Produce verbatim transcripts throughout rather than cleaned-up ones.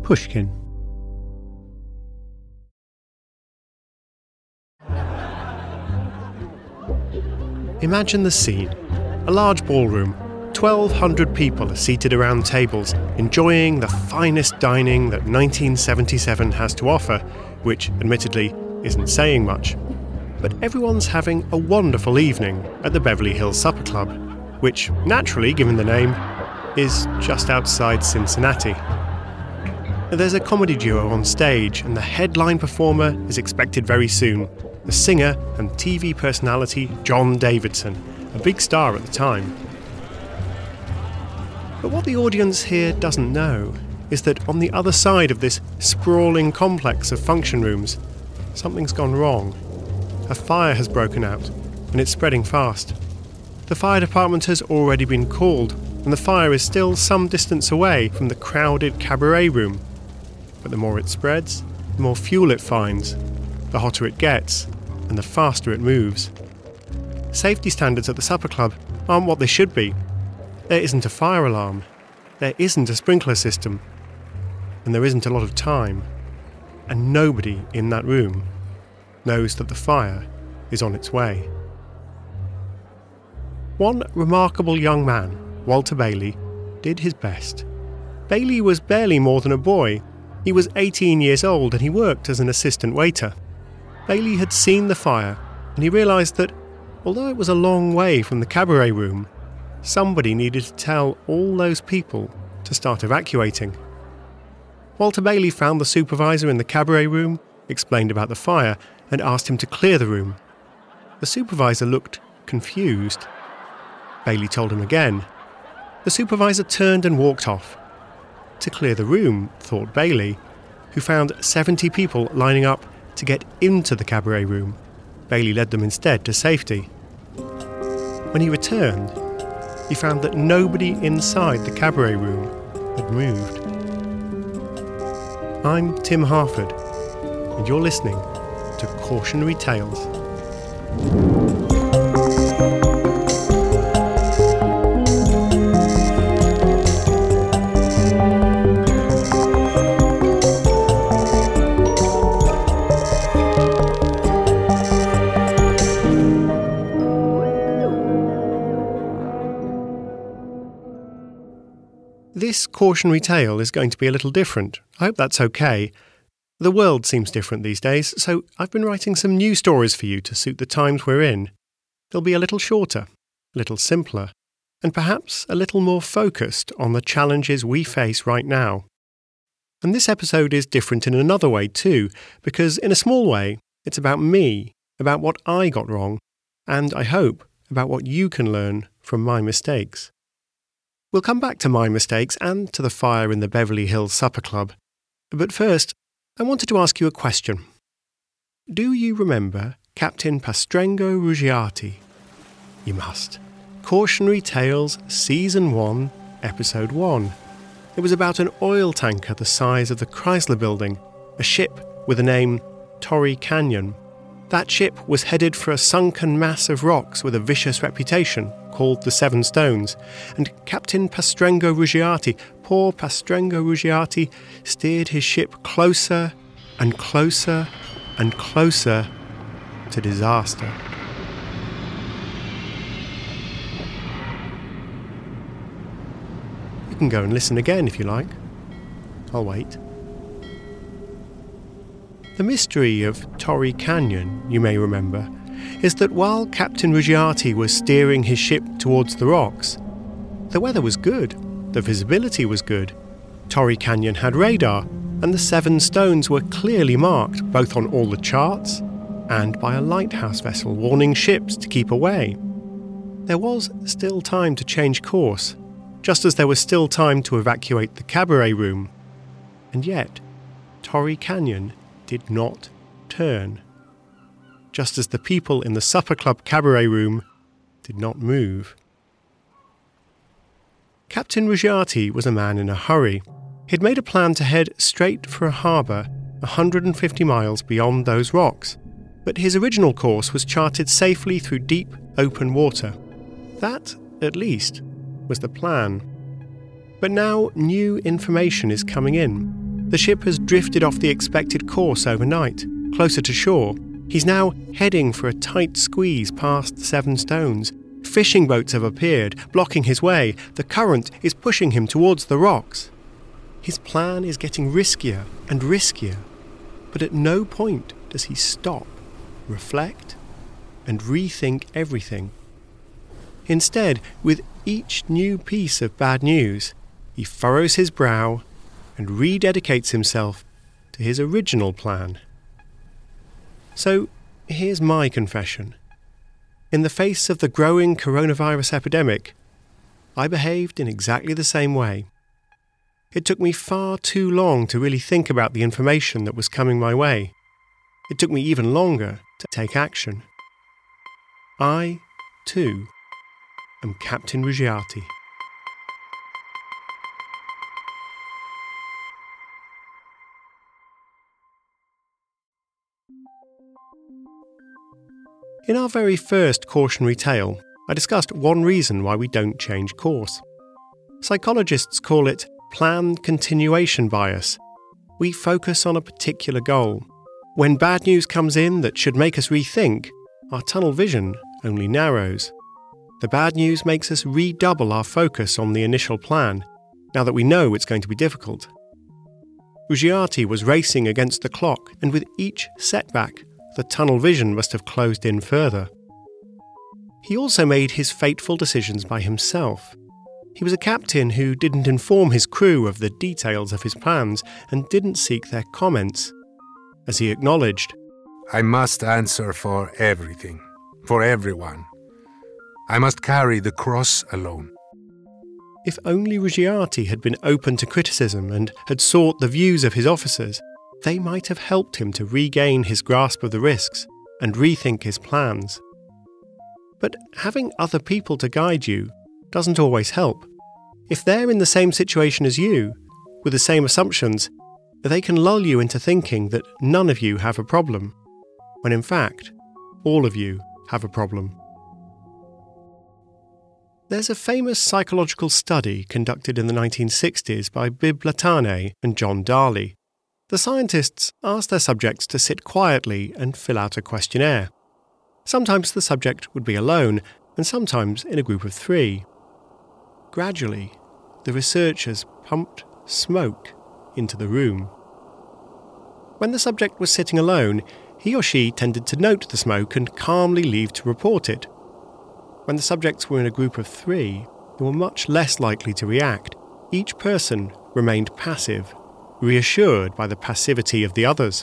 Pushkin. Imagine the scene. A large ballroom. twelve hundred people are seated around tables, enjoying the finest dining that nineteen seventy-seven has to offer, which, admittedly, isn't saying much. But everyone's having a wonderful evening at the Beverly Hills Supper Club, which, naturally, given the name, is just outside Cincinnati. There's a comedy duo on stage, and the headline performer is expected very soon, the singer and T V personality John Davidson, a big star at the time. But what the audience here doesn't know is that on the other side of this sprawling complex of function rooms, something's gone wrong. A fire has broken out, and it's spreading fast. The fire department has already been called, and the fire is still some distance away from the crowded cabaret room. But the more it spreads, the more fuel it finds, the hotter it gets, and the faster it moves. Safety standards at the supper club aren't what they should be. There isn't a fire alarm, there isn't a sprinkler system, and there isn't a lot of time. And nobody in that room knows that the fire is on its way. One remarkable young man, Walter Bailey, did his best. Bailey was barely more than a boy. He was eighteen years old and he worked as an assistant waiter. Bailey had seen the fire and he realised that, although it was a long way from the cabaret room, somebody needed to tell all those people to start evacuating. Walter Bailey found the supervisor in the cabaret room, explained about the fire, and asked him to clear the room. The supervisor looked confused. Bailey told him again. The supervisor turned and walked off. To clear the room, thought Bailey, who found seventy people lining up to get into the cabaret room. Bailey led them instead to safety. When he returned, he found that nobody inside the cabaret room had moved. I'm Tim Harford, and you're listening to Cautionary Tales. This cautionary tale is going to be a little different. I hope that's okay. The world seems different these days, so I've been writing some new stories for you to suit the times we're in. They'll be a little shorter, a little simpler, and perhaps a little more focused on the challenges we face right now. And this episode is different in another way too, because in a small way, it's about me, about what I got wrong, and I hope about what you can learn from my mistakes. We'll come back to my mistakes and to the fire in the Beverly Hills Supper Club. But first, I wanted to ask you a question. Do you remember Captain Pastrengo Ruggiati? You must. Cautionary Tales Season one, Episode one. It was about an oil tanker the size of the Chrysler Building, a ship with the name Torrey Canyon. That ship was headed for a sunken mass of rocks with a vicious reputation, called the Seven Stones, and Captain Pastrengo Ruggiati, poor Pastrengo Ruggiati, steered his ship closer and closer and closer to disaster. You can go and listen again if you like. I'll wait. The mystery of Torrey Canyon, you may remember, is that while Captain Ruggiati was steering his ship towards the rocks, the weather was good, the visibility was good, Torrey Canyon had radar, and the Seven Stones were clearly marked both on all the charts and by a lighthouse vessel warning ships to keep away. There was still time to change course, just as there was still time to evacuate the cabaret room. And yet, Torrey Canyon did not turn, just as the people in the supper club cabaret room did not move. Captain Ruggiati was a man in a hurry. He'd made a plan to head straight for a harbour one hundred fifty miles beyond those rocks, but his original course was charted safely through deep, open water. That, at least, was the plan. But now new information is coming in. The ship has drifted off the expected course overnight, closer to shore. He's now heading for a tight squeeze past Seven Stones. Fishing boats have appeared, blocking his way. The current is pushing him towards the rocks. His plan is getting riskier and riskier, but at no point does he stop, reflect, and rethink everything. Instead, with each new piece of bad news, he furrows his brow and rededicates himself to his original plan. So, here's my confession. In the face of the growing coronavirus epidemic, I behaved in exactly the same way. It took me far too long to really think about the information that was coming my way. It took me even longer to take action. I, too, am Captain Ruggiati. In our very first cautionary tale, I discussed one reason why we don't change course. Psychologists call it planned continuation bias. We focus on a particular goal. When bad news comes in that should make us rethink, our tunnel vision only narrows. The bad news makes us redouble our focus on the initial plan, now that we know it's going to be difficult. Ruggiati was racing against the clock, and with each setback, the tunnel vision must have closed in further. He also made his fateful decisions by himself. He was a captain who didn't inform his crew of the details of his plans and didn't seek their comments. As he acknowledged, I must answer for everything, for everyone. I must carry the cross alone. If only Ruggiati had been open to criticism and had sought the views of his officers, they might have helped him to regain his grasp of the risks and rethink his plans. But having other people to guide you doesn't always help. If they're in the same situation as you, with the same assumptions, they can lull you into thinking that none of you have a problem, when in fact, all of you have a problem. There's a famous psychological study conducted in the nineteen sixties by Bibb Latané and John Darley. The scientists asked their subjects to sit quietly and fill out a questionnaire. Sometimes the subject would be alone, and sometimes in a group of three. Gradually, the researchers pumped smoke into the room. When the subject was sitting alone, he or she tended to note the smoke and calmly leave to report it. When the subjects were in a group of three, they were much less likely to react. Each person remained passive, reassured by the passivity of the others.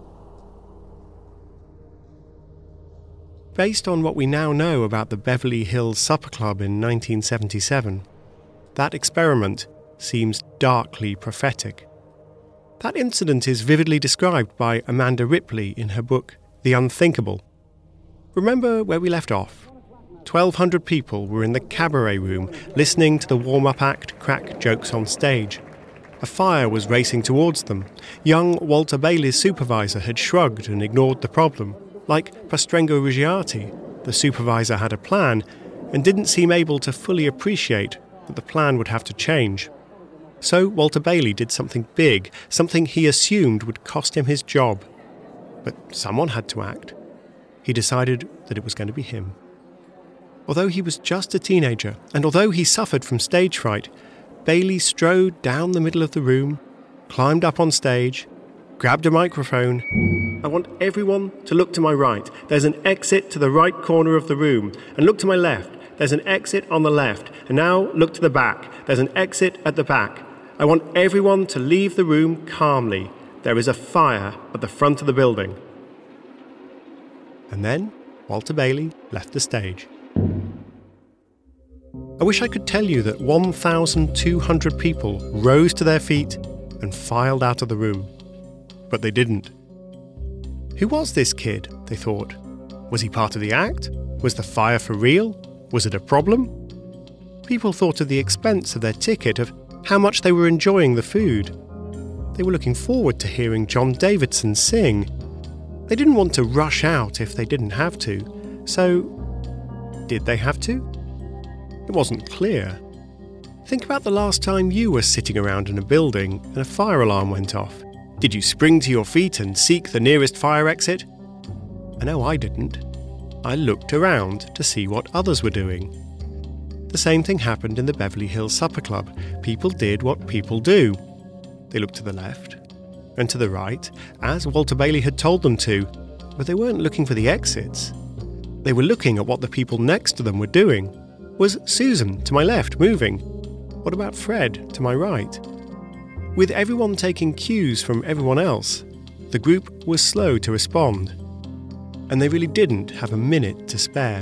Based on what we now know about the Beverly Hills Supper Club in nineteen seventy-seven, that experiment seems darkly prophetic. That incident is vividly described by Amanda Ripley in her book, The Unthinkable. Remember where we left off? twelve hundred people were in the cabaret room listening to the warm-up act crack jokes on stage. A fire was racing towards them. Young Walter Bailey's supervisor had shrugged and ignored the problem. Like Pastrengo Ruggiati, the supervisor had a plan and didn't seem able to fully appreciate that the plan would have to change. So Walter Bailey did something big, something he assumed would cost him his job. But someone had to act. He decided that it was going to be him. Although he was just a teenager, and although he suffered from stage fright, Bailey strode down the middle of the room, climbed up on stage, grabbed a microphone. I want everyone to look to my right. There's an exit to the right corner of the room. And look to my left. There's an exit on the left. And now look to the back. There's an exit at the back. I want everyone to leave the room calmly. There is a fire at the front of the building. And then Walter Bailey left the stage. I wish I could tell you that one thousand two hundred people rose to their feet and filed out of the room. But they didn't. Who was this kid, they thought? Was he part of the act? Was the fire for real? Was it a problem? People thought of the expense of their ticket, of how much they were enjoying the food. They were looking forward to hearing John Davidson sing. They didn't want to rush out if they didn't have to. So, did they have to? It wasn't clear. Think about the last time you were sitting around in a building and a fire alarm went off. Did you spring to your feet and seek the nearest fire exit? I know I didn't. I looked around to see what others were doing. The same thing happened in the Beverly Hills Supper Club. People did what people do. They looked to the left and to the right, as Walter Bailey had told them to, but they weren't looking for the exits. They were looking at what the people next to them were doing. Was Susan, to my left, moving? What about Fred, to my right? With everyone taking cues from everyone else, the group was slow to respond, and they really didn't have a minute to spare.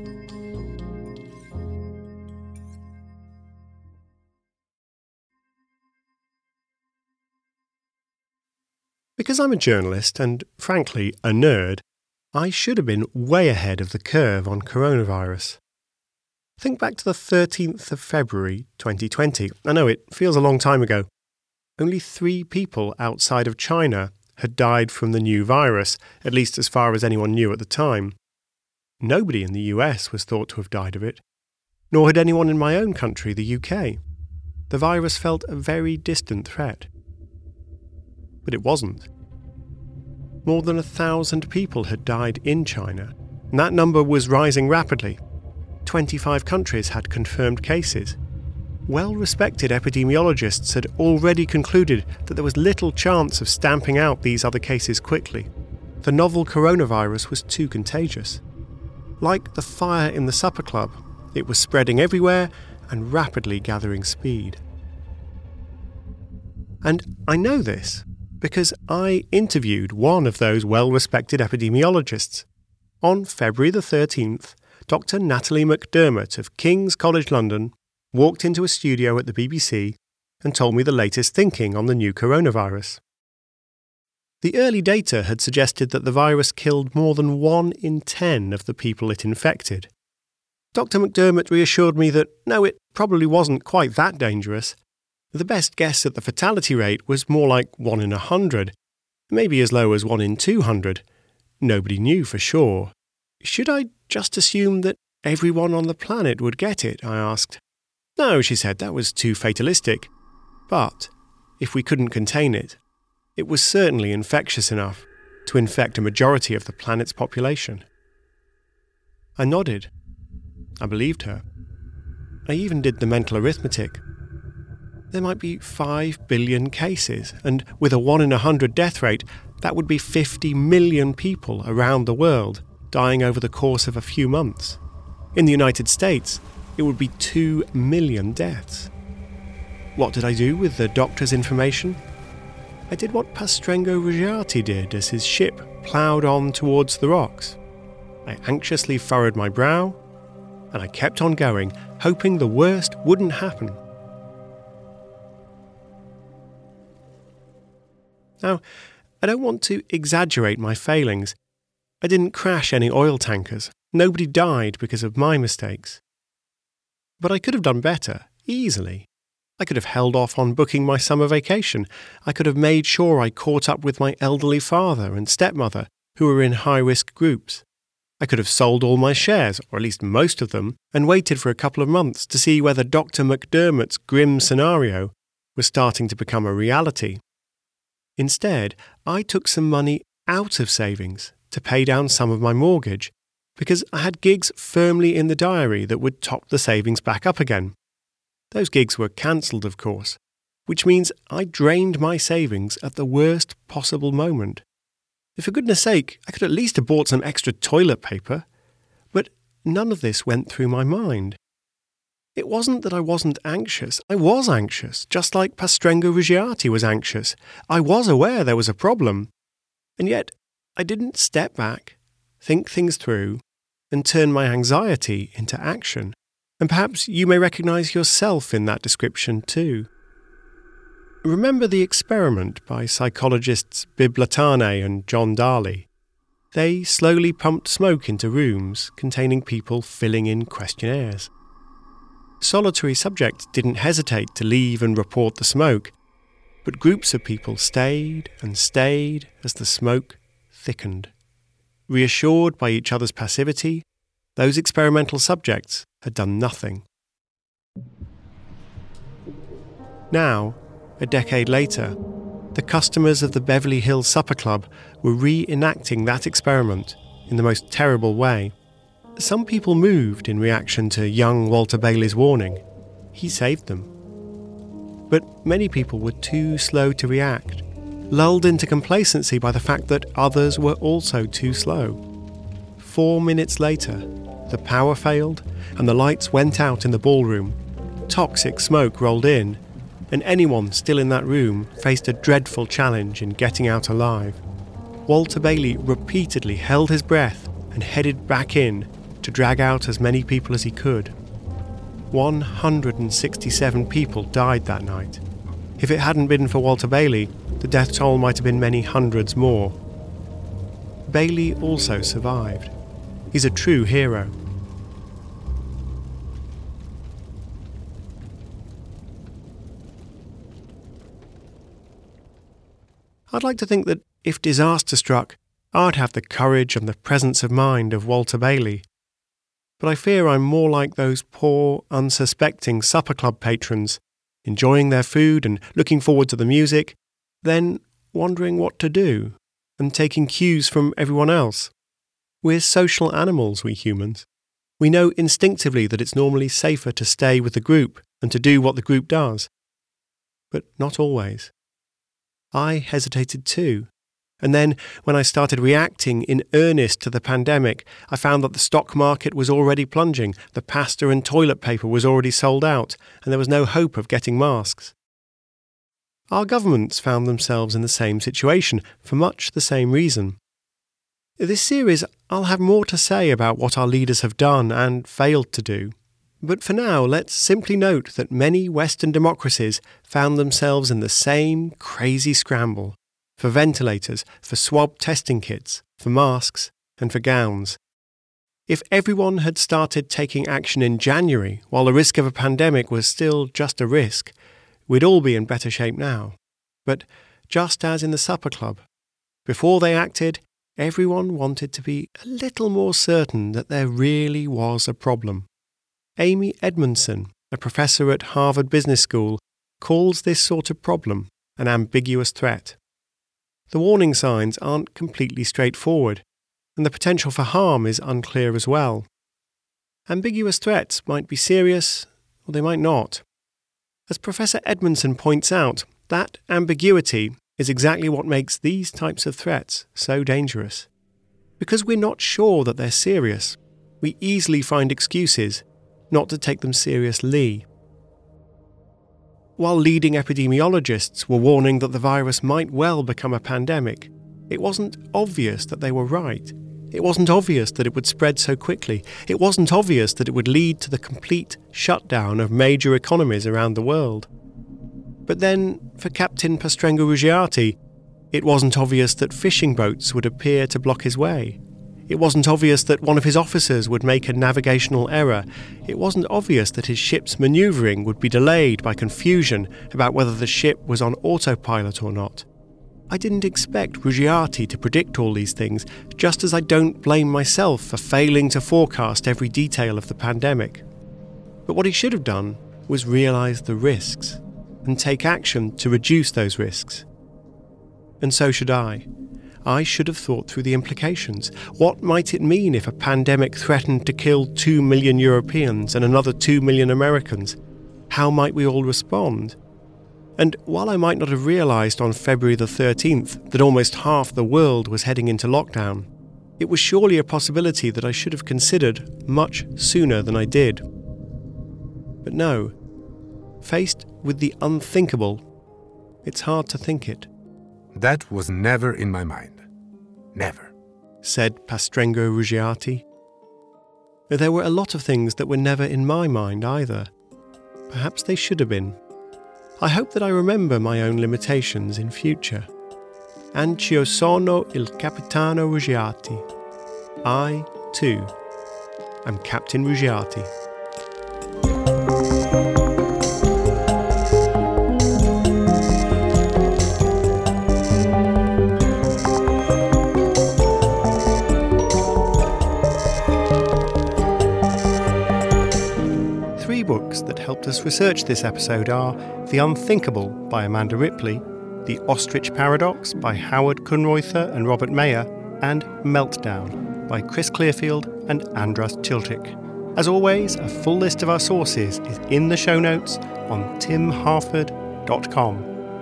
Because I'm a journalist and, frankly, a nerd, I should have been way ahead of the curve on coronavirus. Think back to the thirteenth of February twenty twenty. I know it feels a long time ago. Only three people outside of China had died from the new virus, at least as far as anyone knew at the time. Nobody in the U S was thought to have died of it, nor had anyone in my own country, the U K. The virus felt a very distant threat. But it wasn't. More than a thousand people had died in China, and that number was rising rapidly. twenty-five countries had confirmed cases. Well-respected epidemiologists had already concluded that there was little chance of stamping out these other cases quickly. The novel coronavirus was too contagious. Like the fire in the supper club, it was spreading everywhere and rapidly gathering speed. And I know this because I interviewed one of those well-respected epidemiologists. On February the thirteenth, Doctor Natalie McDermott of King's College London walked into a studio at the B B C and told me the latest thinking on the new coronavirus. The early data had suggested that the virus killed more than one in ten of the people it infected. Doctor McDermott reassured me that no, it probably wasn't quite that dangerous. The best guess at the fatality rate was more like one in a hundred, maybe as low as one in two hundred. Nobody knew for sure. Should I just assume that everyone on the planet would get it? I asked. No, she said, that was too fatalistic. But if we couldn't contain it, it was certainly infectious enough to infect a majority of the planet's population. I nodded. I believed her. I even did the mental arithmetic. There might be five billion cases, and with a one in a hundred death rate, that would be fifty million people around the world dying over the course of a few months. In the United States, it would be two million deaths. What did I do with the doctor's information? I did what Pastrengo Ruggiati did as his ship ploughed on towards the rocks. I anxiously furrowed my brow, and I kept on going, hoping the worst wouldn't happen. Now, I don't want to exaggerate my failings. I didn't crash any oil tankers. Nobody died because of my mistakes. But I could have done better, easily. I could have held off on booking my summer vacation. I could have made sure I caught up with my elderly father and stepmother, who were in high-risk groups. I could have sold all my shares, or at least most of them, and waited for a couple of months to see whether Doctor McDermott's grim scenario was starting to become a reality. Instead, I took some money out of savings to pay down some of my mortgage, because I had gigs firmly in the diary that would top the savings back up again. Those gigs were cancelled, of course, which means I drained my savings at the worst possible moment. For goodness sake, I could at least have bought some extra toilet paper, but none of this went through my mind. It wasn't that I wasn't anxious. I was anxious, just like Pastrengo Ruggiati was anxious. I was aware there was a problem, and yet I didn't step back, think things through, and turn my anxiety into action. And perhaps you may recognise yourself in that description too. Remember the experiment by psychologists Bibb Latané and John Darley? They slowly pumped smoke into rooms containing people filling in questionnaires. Solitary subjects didn't hesitate to leave and report the smoke, but groups of people stayed and stayed as the smoke thickened. Reassured by each other's passivity, those experimental subjects had done nothing. Now, a decade later, the customers of the Beverly Hills Supper Club were reenacting that experiment in the most terrible way. Some people moved in reaction to young Walter Bailey's warning. He saved them. But many people were too slow to react, lulled into complacency by the fact that others were also too slow. Four minutes later, the power failed and the lights went out in the ballroom. Toxic smoke rolled in, and anyone still in that room faced a dreadful challenge in getting out alive. Walter Bailey repeatedly held his breath and headed back in to drag out as many people as he could. one hundred sixty-seven people died that night. If it hadn't been for Walter Bailey, the death toll might have been many hundreds more. Bailey also survived. He's a true hero. I'd like to think that if disaster struck, I'd have the courage and the presence of mind of Walter Bailey. But I fear I'm more like those poor, unsuspecting supper club patrons, enjoying their food and looking forward to the music, then wondering what to do and taking cues from everyone else. We're social animals, we humans. We know instinctively that it's normally safer to stay with the group than to do what the group does. But not always. I hesitated too. And then, when I started reacting in earnest to the pandemic, I found that the stock market was already plunging, the pasta and toilet paper was already sold out, and there was no hope of getting masks. Our governments found themselves in the same situation, for much the same reason. This series, I'll have more to say about what our leaders have done and failed to do. But for now, let's simply note that many Western democracies found themselves in the same crazy scramble. For ventilators, for swab testing kits, for masks, and for gowns. If everyone had started taking action in January while the risk of a pandemic was still just a risk, we'd all be in better shape now. But just as in the supper club, before they acted, everyone wanted to be a little more certain that there really was a problem. Amy Edmondson, a professor at Harvard Business School, calls this sort of problem an ambiguous threat. The warning signs aren't completely straightforward, and the potential for harm is unclear as well. Ambiguous threats might be serious, or they might not. As Professor Edmondson points out, that ambiguity is exactly what makes these types of threats so dangerous. Because we're not sure that they're serious, we easily find excuses not to take them seriously. While leading epidemiologists were warning that the virus might well become a pandemic, it wasn't obvious that they were right. It wasn't obvious that it would spread so quickly. It wasn't obvious that it would lead to the complete shutdown of major economies around the world. But then, for Captain Pastrengo Ruggiati, it wasn't obvious that fishing boats would appear to block his way. It wasn't obvious that one of his officers would make a navigational error. It wasn't obvious that his ship's manoeuvring would be delayed by confusion about whether the ship was on autopilot or not. I didn't expect Ruggiati to predict all these things, just as I don't blame myself for failing to forecast every detail of the pandemic. But what he should have done was realise the risks and take action to reduce those risks. And so should I. I should have thought through the implications. What might it mean if a pandemic threatened to kill two million Europeans and another two million Americans? How might we all respond? And while I might not have realised on February the thirteenth that almost half the world was heading into lockdown, it was surely a possibility that I should have considered much sooner than I did. But no, faced with the unthinkable, it's hard to think it. That was never in my mind. Never, said Pastrengo Ruggiati. There were a lot of things that were never in my mind either. Perhaps they should have been. I hope that I remember my own limitations in future. Anch'io sono il capitano Ruggiati. I, too, am Captain Ruggiati. books that helped us research this episode are The Unthinkable by Amanda Ripley, The Ostrich Paradox by Howard Kunreuther and Robert Mayer, and Meltdown by Chris Clearfield and Andras Tiltic. As always, a full list of our sources is in the show notes on tim harford dot com.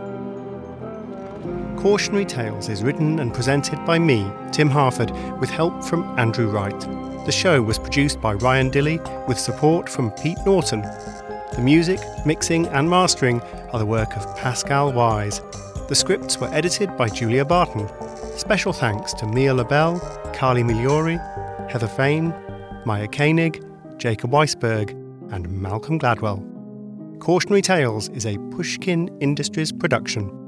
Cautionary Tales is written and presented by me, Tim Harford, with help from Andrew Wright. The show was produced by Ryan Dilley with support from Pete Norton. The music, mixing and mastering are the work of Pascal Wise. The scripts were edited by Julia Barton. Special thanks to Mia LaBelle, Carly Migliori, Heather Fain, Maya Koenig, Jacob Weisberg, and Malcolm Gladwell. Cautionary Tales is a Pushkin Industries production.